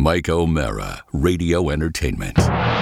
Mike O'Mara, Radio Entertainment.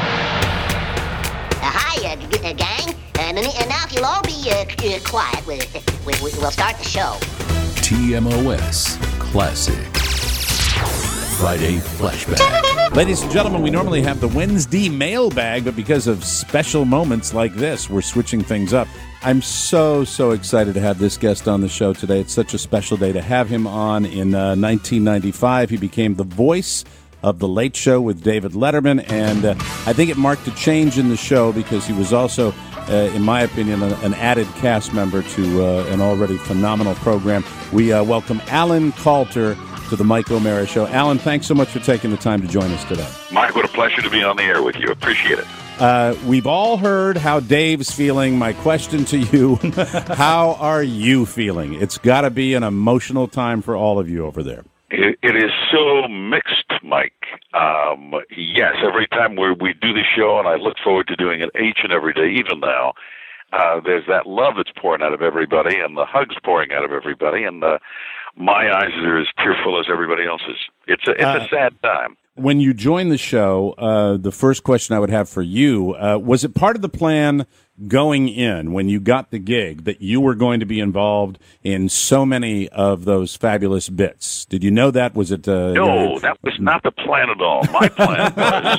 Hi, gang. And now if you'll all be quiet, we'll start the show. TMOS Classic. Friday Flashback. Ladies and gentlemen, we normally have the Wednesday mailbag, but because of special moments like this, we're switching things up. I'm so excited to have this guest on the show today. It's such a special day to have him on. In 1995, he became the voice of The Late Show with David Letterman, and I think it marked a change in the show because he was also, in my opinion, an added cast member to an already phenomenal program. We welcome Alan Kalter to the Mike O'Mara Show. Alan, thanks so much for taking the time to join us today. Mike, what a pleasure to be on the air with you. Appreciate it. We've all heard how Dave's feeling. My question to you, how are you feeling? It's got to be an emotional time for all of you over there. It is so mixed, Mike. Yes, every time we do the show, and I look forward to doing it each and every day, even now, there's that love that's pouring out of everybody and the hugs pouring out of everybody, and my eyes are as tearful as everybody else's. It's a sad time. When you joined the show, the first question I would have for you, was it part of the plan going in when you got the gig that you were going to be involved in so many of those fabulous bits? Did you know that? Was it? No, that was not the plan at all. My plan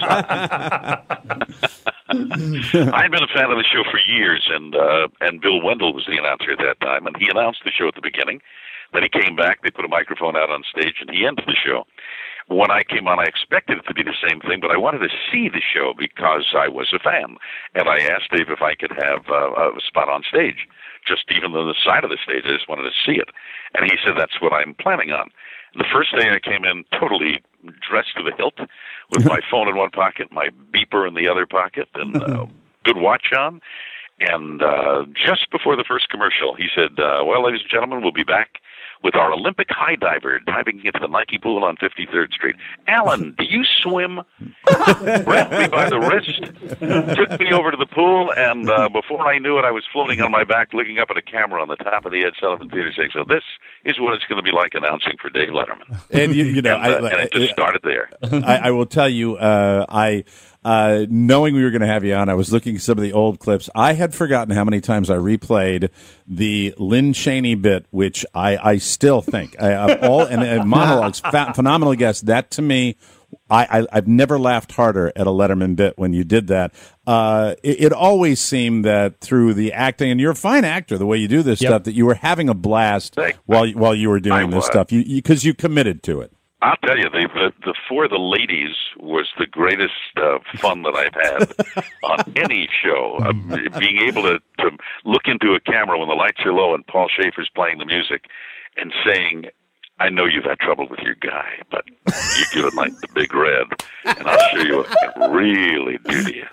was... I'd been a fan of the show for years, and Bill Wendell was the announcer at that time, and he announced the show at the beginning. Then he came back, they put a microphone out on stage, and he ended the show. When I came on, I expected it to be the same thing, but I wanted to see the show because I was a fan. And I asked Dave if I could have a spot on stage, just even on the side of the stage. I just wanted to see it. And he said, that's what I'm planning on. The first day I came in totally dressed to the hilt with my phone in one pocket, my beeper in the other pocket, and good watch on. And just before the first commercial, he said, well, ladies and gentlemen, we'll be back with our Olympic high diver diving into the Nike pool on 53rd Street. Alan, do you swim? Grabbed me by the wrist, took me over to the pool, and before I knew it, I was floating on my back, looking up at a camera on the top of the Ed Sullivan Theater saying, so this is what it's going to be like announcing for Dave Letterman. And, you know, and it just started there. I will tell you, knowing we were going to have you on, I was looking at some of the old clips. I had forgotten how many times I replayed the Lynn Cheney bit, which I still think and monologues, phenomenal guest. That to me, I've never laughed harder at a Letterman bit when you did that. It always seemed that through the acting, and you're a fine actor, the way you do this stuff, that you were having a blast while you were doing this stuff, because you committed to it. I'll tell you, the For the Ladies was the greatest fun that I've had on any show. Being able to look into a camera when the lights are low and Paul Schaefer's playing the music and saying, I know you've had trouble with your guy, but you give it like the Big Red, and I'll show you what I can really do to you.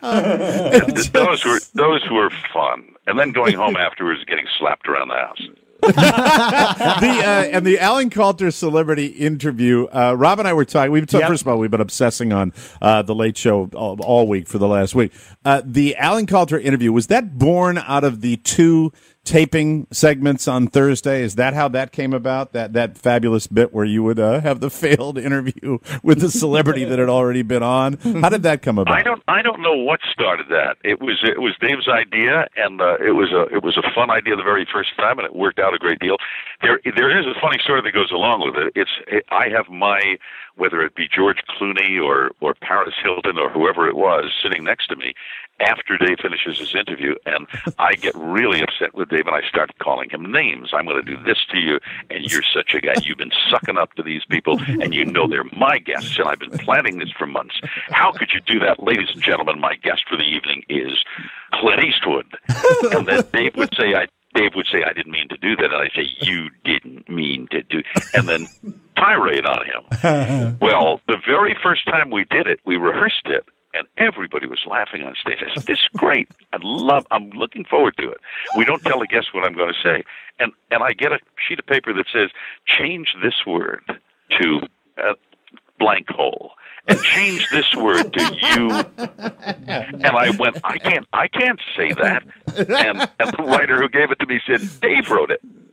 Those were fun. And then going home afterwards, getting slapped around the house. The Alan Kalter celebrity interview. Rob and I were talking. First of all, we've been obsessing on the Late Show all week for the last week. The Alan Kalter interview, was that born out of the two taping segments on Thursday? Is that how that came about? That fabulous bit where you would have the failed interview with the celebrity that had already been on? How did that come about? I don't know what started that. It was Dave's idea, and it was a fun idea the very first time, and it worked out a great deal. There is a funny story that goes along with it. I have whether it be George Clooney or Paris Hilton or whoever it was sitting next to me after Dave finishes his interview, and I get really upset with Dave, and I start calling him names. I'm going to do this to you, and you're such a guy. You've been sucking up to these people, and you know they're my guests, and I've been planning this for months. How could you do that? Ladies and gentlemen, my guest for the evening is Clint Eastwood. And then Dave would say, I didn't mean to do that. And I say, you didn't mean to do, and then tirade on him. Well, the very first time we did it, we rehearsed it, and everybody was laughing on stage. I said, this is great. I'm looking forward to it. We don't tell the guests what I'm going to say. And I get a sheet of paper that says, change this word to blank hole. And change this word to you. And I went, I can't say that. And the writer who gave it to me said, Dave wrote it.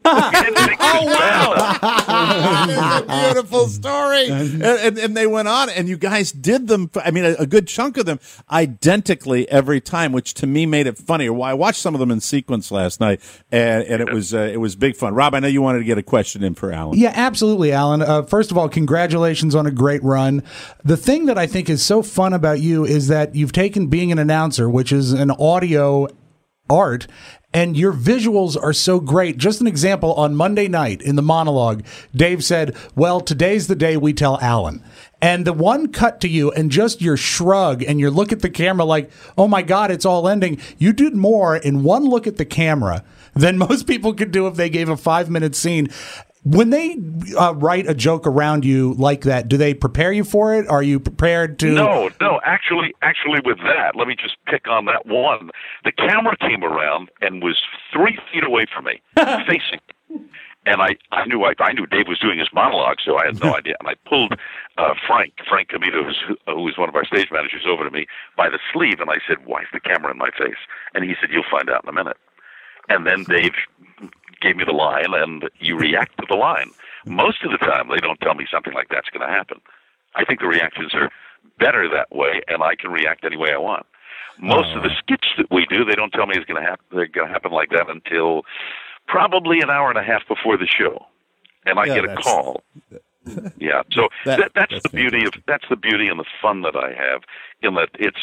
Oh, wow. That's a beautiful story. And they went on, and you guys did them, I mean, a good chunk of them, identically every time, which to me made it funnier. Well, I watched some of them in sequence last night, and it was big fun. Rob, I know you wanted to get a question in for Alan. Yeah, absolutely, Alan. First of all, congratulations on a great run. The thing that I think is so fun about you is that you've taken being an announcer, which is an audio art, and your visuals are so great. Just an example, on Monday night in the monologue, Dave said, well, today's the day we tell Alan. And the one cut to you and just your shrug and your look at the camera like, oh my God, it's all ending. You did more in one look at the camera than most people could do if they gave a 5-minute scene. When they write a joke around you like that, do they prepare you for it? Are you prepared to? No. Actually, with that, let me just pick on that one. The camera came around and was 3 feet away from me, facing. And I knew Dave was doing his monologue, so I had no idea. And I pulled Frank Comito, who was one of our stage managers, over to me by the sleeve, and I said, "Why is the camera in my face?" And he said, "You'll find out in a minute." And then Dave gave me the line, and you react to the line. Most of the time, they don't tell me something like that's going to happen. I think the reactions are better that way, and I can react any way I want. Most of the skits that we do, they don't tell me it's going to happen. They're going to happen like that until probably an hour and a half before the show, and I get a call. Yeah, so that's the beauty of and the fun that I have, in that it's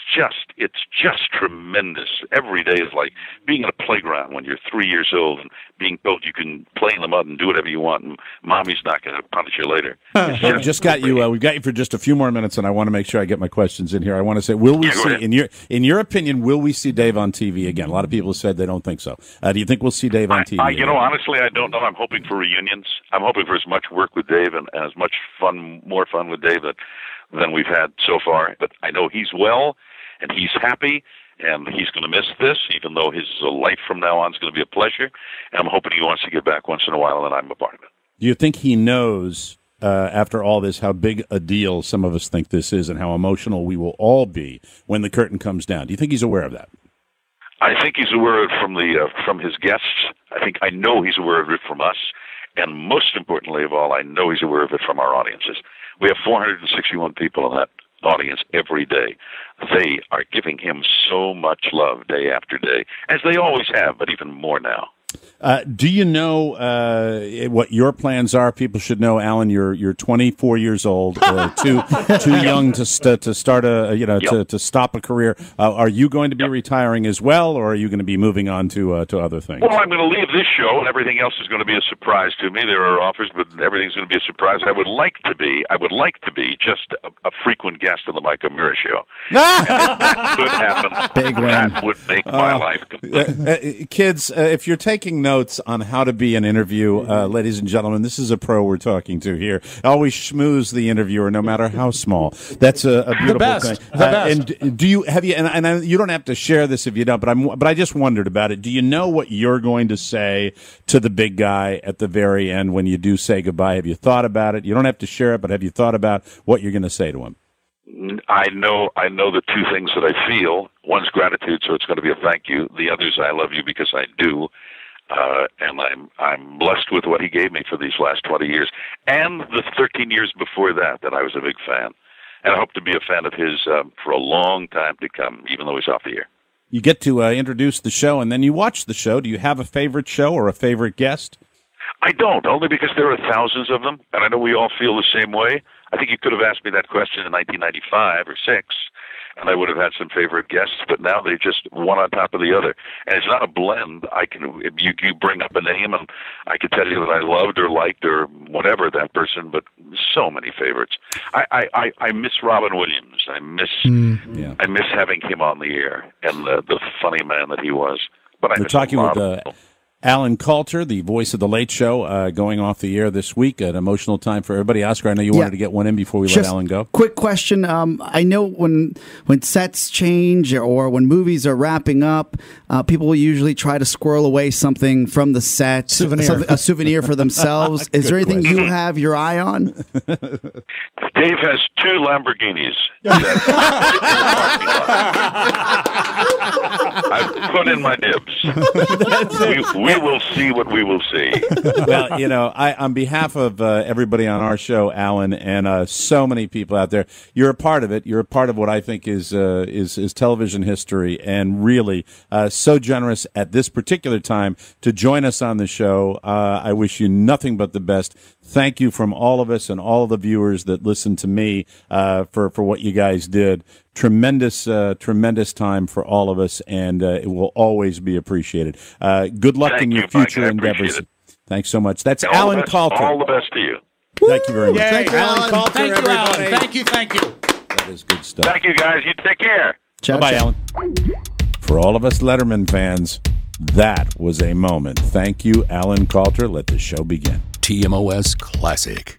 just tremendous. Every day is like being in a playground when you're 3 years old and being told you can play in the mud and do whatever you want, and mommy's not going to punish you later. We've just got you. We've got you for just a few more minutes, and I want to make sure I get my questions in here. I want to say, will we see, in your opinion, will we see Dave on TV again? A lot of people have said they don't think so. Do you think we'll see Dave on TV? Honestly, I don't know. I'm hoping for reunions. I'm hoping for as much work with Dave and as much more fun with Dave than we've had so far. But I know he's well, and he's happy, and he's going to miss this, even though his life from now on is going to be a pleasure. And I'm hoping he wants to get back once in a while, and I'm a part of it. Do you think he knows, after all this, how big a deal some of us think this is and how emotional we will all be when the curtain comes down? Do you think he's aware of that? I think he's aware of it from his guests. I know he's aware of it from us. And most importantly of all, I know he's aware of it from our audiences. We have 461 people in that audience every day. They are giving him so much love day after day, as they always have, but even more now. Do you know what your plans are? People should know, Alan. You're 24 years old, too young to start to stop a career. Are you going to be retiring as well, or are you going to be moving on to other things? Well, I'm going to leave this show, and everything else is going to be a surprise to me. There are offers, but everything's going to be a surprise. I would like to be just a frequent guest on the Mike O'Meara show. And if that could happen, big win. That would make my life complete. Kids, if you're taking notes on how to be an interview, ladies and gentlemen, this is a pro we're talking to here. Always schmooze the interviewer, no matter how small. That's a beautiful thing. The best. And do you have you? And you don't have to share this if you don't. But I just wondered about it. Do you know what you're going to say to the big guy at the very end when you do say goodbye? Have you thought about it? You don't have to share it, but have you thought about what you're going to say to him? I know the two things that I feel. One's gratitude, so it's going to be a thank you. The other is I love you because I do. And I'm blessed with what he gave me for these last 20 years, and the 13 years before that I was a big fan, and I hope to be a fan of his for a long time to come, even though he's off the air. You get to introduce the show, and then you watch the show. Do you have a favorite show or a favorite guest? I don't, only because there are thousands of them, and I know we all feel the same way. I think you could have asked me that question in 1995 or 6, and I would have had some favorite guests, but now they're just one on top of the other. And it's not a blend. You bring up a name, and I could tell you that I loved or liked or whatever that person, but so many favorites. I miss Robin Williams. I miss having him on the air and the funny man that he was. But We're talking with Alan Coulter, the voice of The Late Show, going off the air this week. An emotional time for everybody. Oscar, I know you wanted to get one in before we let Alan go. Quick question. I know when sets change or when movies are wrapping up, people will usually try to squirrel away something from the set, a souvenir for themselves. Is there anything you have your eye on? Dave has 2 Lamborghinis. I've put in my dibs. We will see what we will see. Well, on behalf of everybody on our show, Alan, and so many people out there, you're a part of it. You're a part of what I think is television history, and really so generous at this particular time to join us on the show. I wish you nothing but the best. Thank you from all of us and all of the viewers that listen to me for what you guys did. Tremendous time for all of us, and it will always be appreciated. Good luck in your future endeavors. Thanks so much. That's Alan Coulter. All the best to you. Thank you very much. Thank you, Alan. Coulter, Thank you, everybody. Alan. Thank you. That is good stuff. Thank you, guys. You take care. Ciao, Bye, ciao. Alan. For all of us Letterman fans, that was a moment. Thank you, Alan Coulter. Let the show begin. TMOS Classic.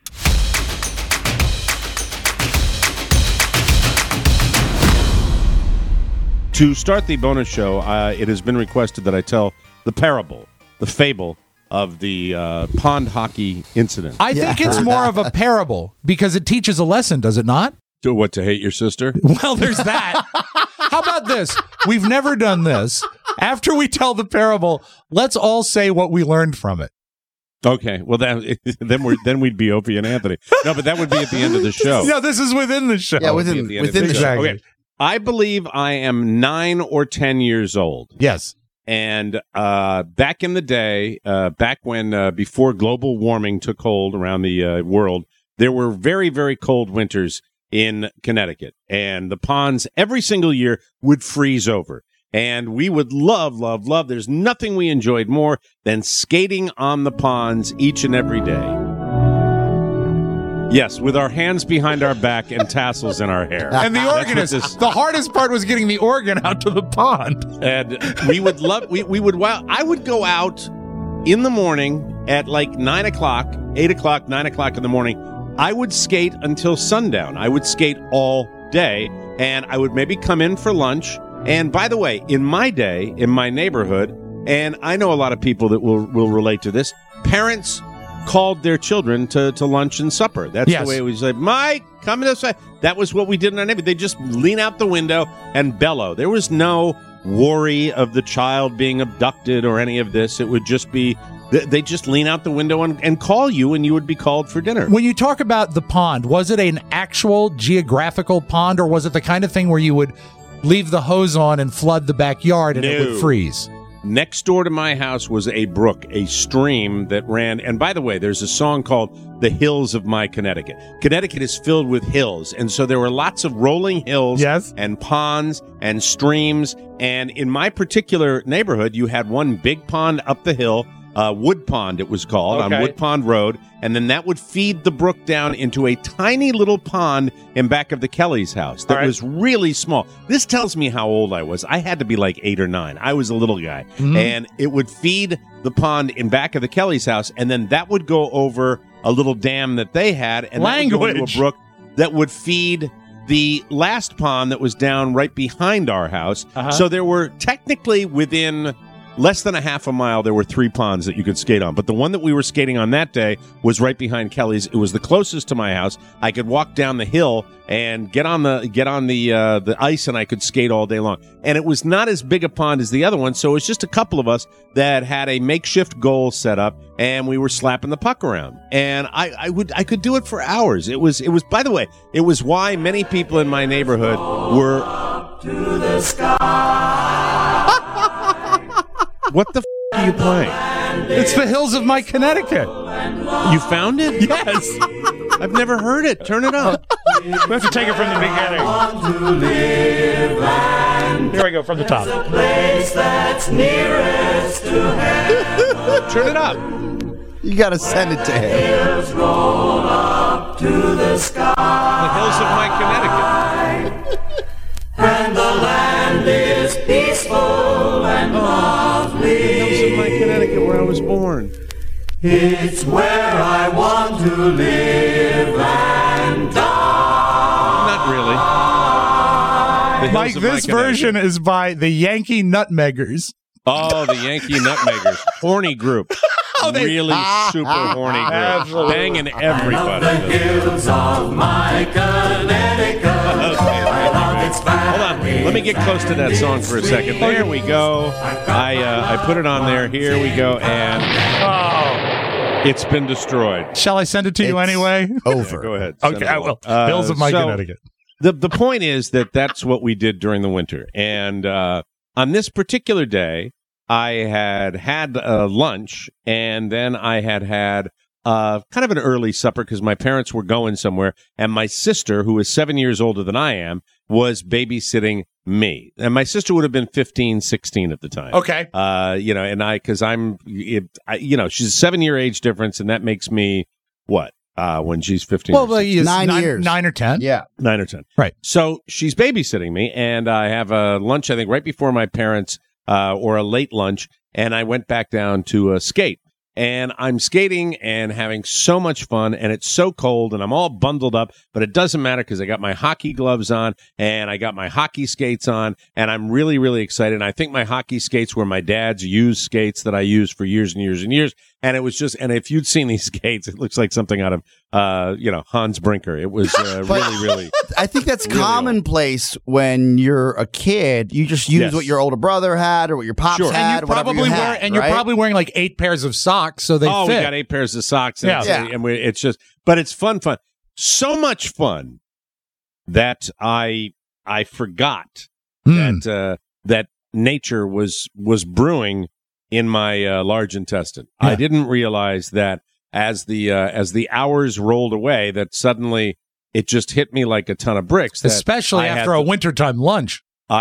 To start the bonus show, it has been requested that I tell the parable, the fable of the pond hockey incident. I think it's more of a parable because it teaches a lesson, does it not? To what, to hate your sister? Well, there's that. How about this? We've never done this. After we tell the parable, let's all say what we learned from it. Okay, well then we'd be Opie and Anthony. No, but that would be at the end of the show. No, this is within the show. Yeah, within the show. Okay. I believe I am 9 or 10 years old. Yes. And back in the day, back when before global warming took hold around the world, there were very, very cold winters in Connecticut. And the ponds every single year would freeze over. And we would love. There's nothing we enjoyed more than skating on the ponds each and every day. Yes, with our hands behind our back and tassels in our hair. And the organist. The hardest part was getting the organ out to the pond. And we would love, I would go out in the morning at like 9 o'clock, 8 o'clock, 9 o'clock in the morning. I would skate until sundown. I would skate all day, and I would maybe come in for lunch. And by the way, in my day, in my neighborhood, and I know a lot of people that will relate to this, parents called their children to lunch and supper. That's the way it was. Like, Mike, come this way. That was what we did in our neighborhood. They just lean out the window and bellow. There was no worry of the child being abducted or any of this. It would just be, they just lean out the window and call you, and you would be called for dinner. When you talk about the pond, was it an actual geographical pond, or was it the kind of thing where you would leave the hose on and flood the backyard and it would freeze? Next door to my house was a brook, a stream that ran. And by the way, there's a song called The Hills of My Connecticut. Connecticut is filled with hills. And so there were lots of rolling hills and ponds and streams. And in my particular neighborhood, you had one big pond up the hill, Wood Pond it was called, on Wood Pond Road. And then that would feed the brook down into a tiny little pond in back of the Kelly's house that was really small. This tells me how old I was. I had to be like 8 or 9. I was a little guy. Mm-hmm. And it would feed the pond in back of the Kelly's house, and then that would go over a little dam that they had, and that would go into a brook that would feed the last pond that was down right behind our house. So there were technically within less than a half a mile, there were 3 ponds that you could skate on. But the one that we were skating on that day was right behind Kelly's. It was the closest to my house. I could walk down the hill and get on the ice, and I could skate all day long. And it was not as big a pond as the other one, so it was just a couple of us that had a makeshift goal set up, and we were slapping the puck around. And I could do it for hours. It was. By the way, it was why many people in my neighborhood were up to the sky. What the are you playing? It's The Hills of My Connecticut. You found it? Yes. I've never heard it. Turn it up. We have to take it from the beginning. Here we go, from the top. Turn it up. You got to send it to him. The Hills of My Connecticut. And the land is peaceful and lovely. The Hills of My Connecticut, where I was born. It's where I want to live and die. Not really. Mike, this version is by the Yankee Nutmeggers. Oh, the Yankee Nutmeggers. Horny group. Really super horny group. Absolutely. Banging everybody. The hills of my Connecticut. Hold on. Let Let me get close to that song for a second. There we go. I put it on there. Here we go. And it's been destroyed. Shall I send it to you anyway? Over. Yeah, go ahead. Okay, I will. Hills of my Connecticut. The point is that's what we did during the winter. And on this particular day, I had lunch, and then I had kind of an early supper because my parents were going somewhere, and my sister, who is 7 years older than I am, was babysitting me. And my sister would have been 15, 16 at the time. Okay. And because she's a 7-year age difference, and that makes me what? When she's 15. Well, 9 years. 9 or 10. Yeah. 9 or 10. Right. So she's babysitting me, and I have a lunch, I think, right before my parents, or a late lunch, and I went back down to skate. And I'm skating and having so much fun, and it's so cold, and I'm all bundled up, but it doesn't matter because I got my hockey gloves on, and I got my hockey skates on, and I'm really, really excited. And I think my hockey skates were my dad's used skates that I used for years and years and years. And it was just, and if you'd seen these skates, it looks like something out of, Hans Brinker. It was really. I think that's really commonplace when you're a kid. You just use what your older brother had or what your pops had, and or whatever you had. You're probably wearing like 8 pairs of socks, so they fit. We got 8 pairs of socks. And it's just, but it's fun. So much fun that I forgot that nature was brewing in my large intestine. Yeah. I didn't realize that as the hours rolled away, that suddenly it just hit me like a ton of bricks. Especially after a wintertime lunch.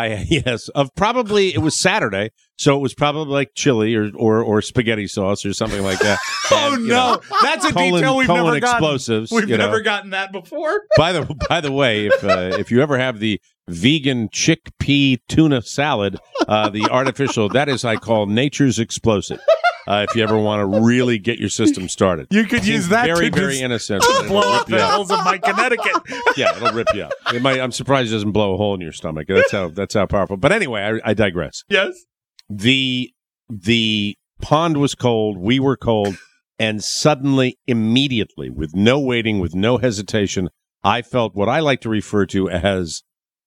It was Saturday, so it was probably like chili or spaghetti sauce or something like that. And, that's a detail we've never gotten. Explosives. We've never gotten that before. By the way, if you ever have the vegan chickpea tuna salad, the artificial, that is, I call nature's explosive. If you ever want to really get your system started, you could use that very innocent. Blow up the hills of my Connecticut. Yeah, it'll rip you up. I'm surprised it doesn't blow a hole in your stomach. That's how powerful. But anyway, I digress. Yes. The pond was cold. We were cold, and suddenly, immediately, with no waiting, with no hesitation, I felt what I like to refer to as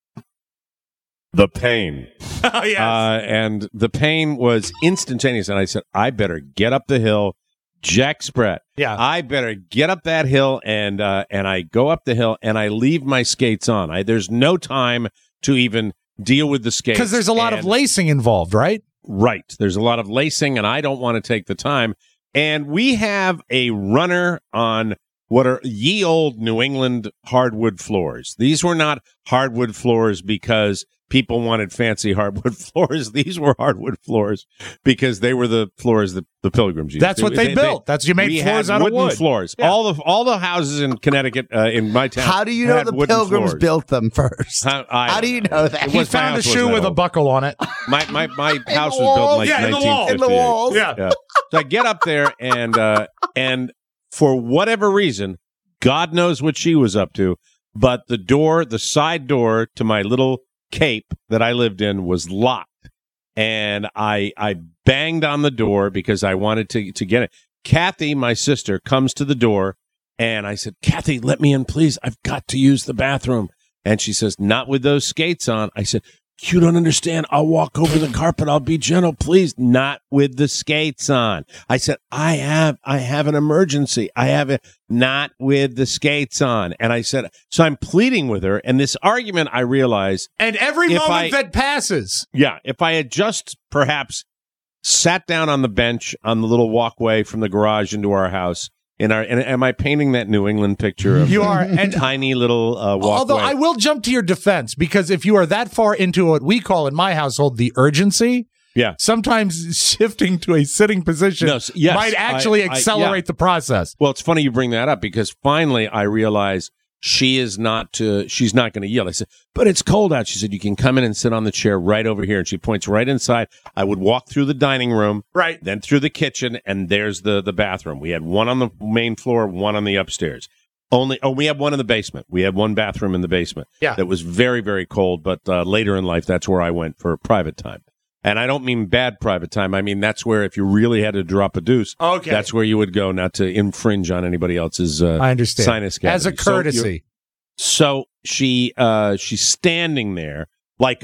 the pain. Oh, yes. And the pain was instantaneous. And I said, I better get up the hill, Jack Sprat. Yeah. I better get up that hill. And I go up the hill and I leave my skates on. There's no time to even deal with the skates. Because there's a lot of lacing involved, right? Right. There's a lot of lacing, and I don't want to take the time. And we have a runner on what are ye old New England hardwood floors. These were not hardwood floors because people wanted fancy hardwood floors. These were hardwood floors because they were the floors that the Pilgrims used. That's what they built. That's you made floors out of wood. Floors. Yeah. All the houses in Connecticut, in my town. How do you know the Pilgrims built them first? How do you know that? He found a shoe with a buckle on it. My house was built in like 1958. In the walls. Yeah. So I get up there and for whatever reason, God knows what she was up to, but the side door to my little cape that I lived in was locked, and I banged on the door because I wanted to get it. Kathy, my sister, comes to the door, and I said, Kathy, let me in, please. I've got to use the bathroom. And she says, not with those skates on. I said, you don't understand. I'll walk over the carpet. I'll be gentle, please. Not with the skates on. I said, I have an emergency. I have it. Not with the skates on. And I said, so I'm pleading with her. And this argument, I realize. And every moment that passes. Yeah. If I had just perhaps sat down on the bench on the little walkway from the garage into our house. And am I painting that New England picture of a tiny little walkway? Although I will jump to your defense, because if you are that far into what we call in my household the urgency, sometimes shifting to a sitting position might actually accelerate the process. Well, it's funny you bring that up, because finally I realize she's not going to yield. I said, but it's cold out. She said, you can come in and sit on the chair right over here. And she points right inside. I would walk through the dining room, right, then through the kitchen, and there's the bathroom. We had one on the main floor, one on the upstairs. We had one in the basement. We had one bathroom in the basement. Yeah. That was very, very cold. But later in life, that's where I went for private time. And I don't mean bad private time. I mean, that's where if you really had to drop a deuce, that's where you would go, not to infringe on anybody else's I understand. sinus cavity. As a courtesy. So she's standing there like a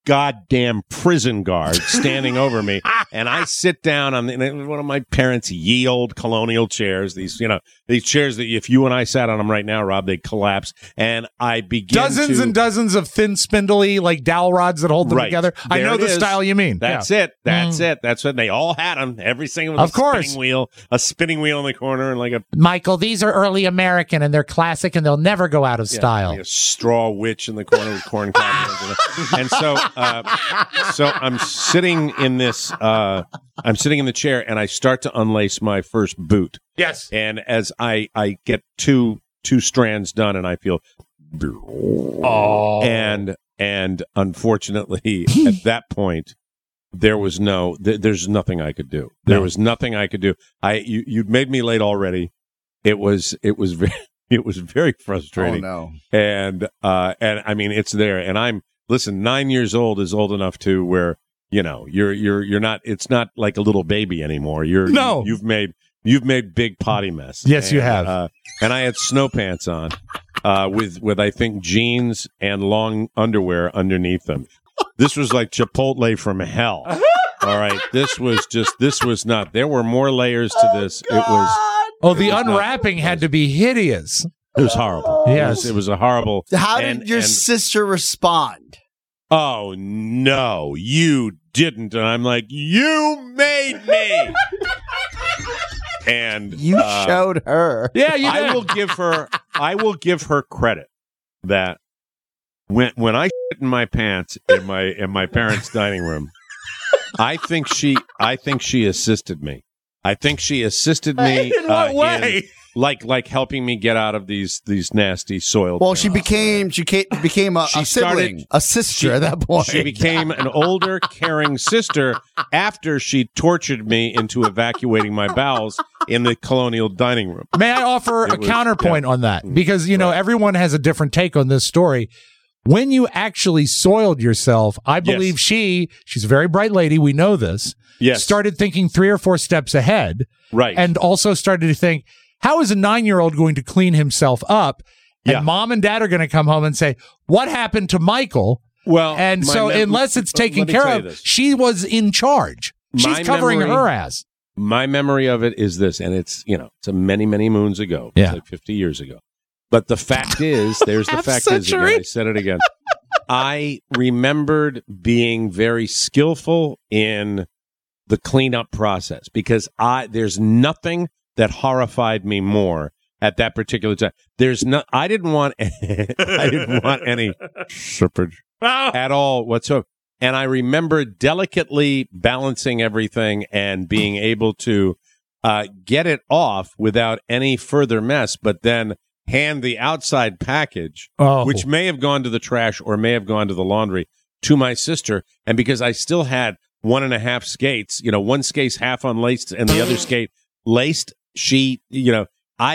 goddamn prison guard standing over me, and I sit down on one of my parents' ye old colonial chairs. These chairs that if you and I sat on them right now, Rob, they'd collapse. And I begin dozens and dozens of thin, spindly like dowel rods that hold them together. I know the style you mean. That's it. That's it. That's what they all had them. Every single of course. A spinning wheel in the corner, and like a Michael. These are early American, and they're classic, and they'll never go out of style. Like a straw witch in the corner with corn cobs. And so I'm sitting in this. I'm sitting in the chair, and I start to unlace my first boot. Yes. And as I get two strands done, and I feel, and unfortunately, at that point, there was there's nothing I could do. There was nothing I could do. You'd made me late already. It was very frustrating. Oh no. And I mean, it's there, and listen, 9 years old is old enough to where, you're not, it's not like a little baby anymore. You've made big potty mess. Yes, you have. And I had snow pants on, with I think jeans and long underwear underneath them. This was like Chipotle from hell. All right. This was not, there were more layers to this. The unwrapping had to be hideous. It was horrible. Yes. It was a horrible. How did your sister respond? Oh, no, you didn't. And I'm like, you made me. And you showed her. Yeah, you did. I will give her credit that when I shit in my pants in my parents' dining room, I think she assisted me. I think she assisted me in what way? Like helping me get out of these nasty soiled. Well, pants. she became a sibling, a sister at that point. She became an older, caring sister after she tortured me into evacuating my bowels in the colonial dining room. May I offer a counterpoint on that? Because everyone has a different take on this story. When you actually soiled yourself, I believe she's a very bright lady. We know this. Yes. Started thinking 3 or 4 steps ahead. Right. And also started to think, how is a 9-year-old going to clean himself up? And mom and dad are going to come home and say, what happened to Michael? Well, and so unless it's taken care of, she was in charge. She's covering her ass. My memory of it is this, and it's a many, many moons ago. Yeah. It's like 50 years ago. But the fact is, there's the fact is again. I said it again. I remembered being very skillful in the cleanup process because there's nothing that horrified me more at that particular time. I didn't want any slippage at all whatsoever. And I remember delicately balancing everything and being able to get it off without any further mess, but then hand the outside package, which may have gone to the trash or may have gone to the laundry, to my sister. And because I still had 1.5 skates, one skate's half unlaced and the other skate laced, she took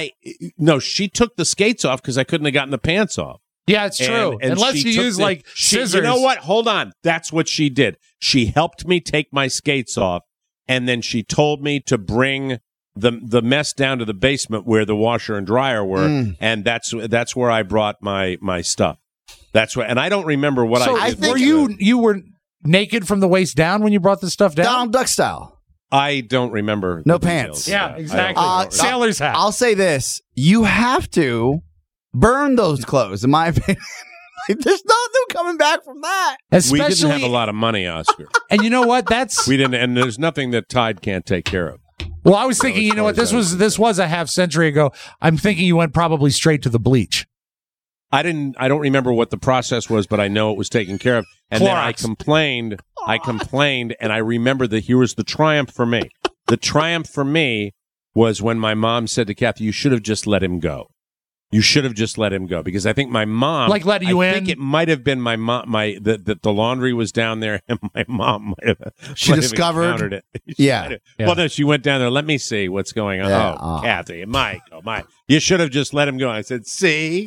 the skates off because I couldn't have gotten the pants off. Yeah, it's true. And unless you use scissors. You know what? Hold on. That's what she did. She helped me take my skates off, and then she told me to bring the mess down to the basement where the washer and dryer were, and that's where I brought my stuff. That's what, and I don't remember what I did. Were you were naked from the waist down when you brought the stuff down? Donald Duck style. I don't remember. No pants. Details. Yeah, exactly. Sailor's hat. I'll say this: you have to burn those clothes, in my opinion. There's nothing coming back from that. We didn't have a lot of money, Oscar. And you know what? We didn't, and there's nothing that Tide can't take care of. Well, I was thinking, this was a half century ago. I'm thinking you went probably straight to the bleach. I don't remember what the process was, but I know it was taken care of. And then I complained, and I remember that here was the triumph for me. The triumph for me was when my mom said to Kathy, "You should have just let him go. You should have just let him go," because I think my mom, let you in. I think it might have been my mom. The laundry was down there, and my mom might have. She discovered it. Yeah. Well, no, she went down there. Let me see what's going on. Yeah. Oh, Kathy, Michael, you should have just let him go. I said, see,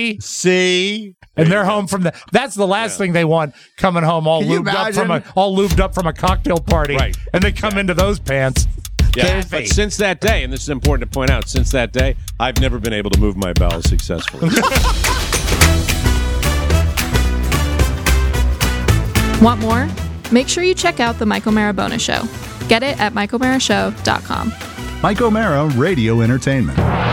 and they're home from that's the last thing they want. Coming home all lubed up from a cocktail party, right? And they come into those pants. Yeah, but since that day, and this is important to point out, since that day, I've never been able to move my bowels successfully. Want more? Make sure you check out The Mike O'Mara Bonus Show. Get it at MikeO'MaraShow.com. Mike O'Mara Radio Entertainment.